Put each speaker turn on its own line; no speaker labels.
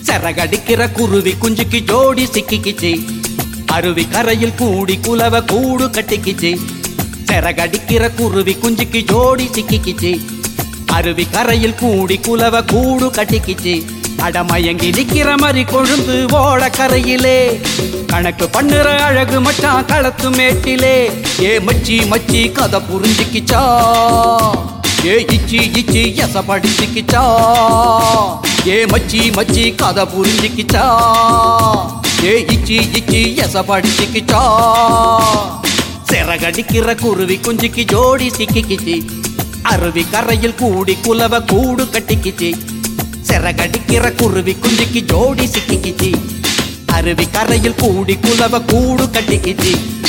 சிறகடிக்கிற குருவி குஞ்சுக்கு ஜோடி சிக்கிக்கிச்சு. அருவி கரையில் கூடி குலவ கூடு கட்டிக்கிச்சு. சிறகடிக்கிற குருவி குஞ்சுக்கு ஜோடி சிக்கிக்கிச்சு. அருவி கரையில் கூடி குலவ கூடு கட்டிக்கிச்சு. அடமயங்கி நிக்கிற மாதிரி கொழுந்து ஓட கரையிலே கணக்கு பண்ணுற அழகு மச்சான் களத்து மேட்டிலே. ஏ மச்சி மச்சி கதை புரிஞ்சுக்கிச்சா, ஏ இச்சி இச்சி எச படிச்சுக்கிச்சா. ஏ மச்சி மச்சி கதை புரிஞ்சுக்கிச்சா, ஏ இச்சி இச்சி எச படிச்சுக்கிச்சா. சிறகடிக்கிற குருவி குஞ்சுக்கு ஜோடி சிக்கிக்கிச்சு. அருவி கரையில் கூடி குலவ கூடு கட்டிக்கிச்சு. சிறகடிக்கிற குருவி குஞ்சுக்கு ஜோடி சிக்கிக்கிச்சு. அருவி கரையில் கூடி குலவ கூடு கட்டிக்கிச்சு.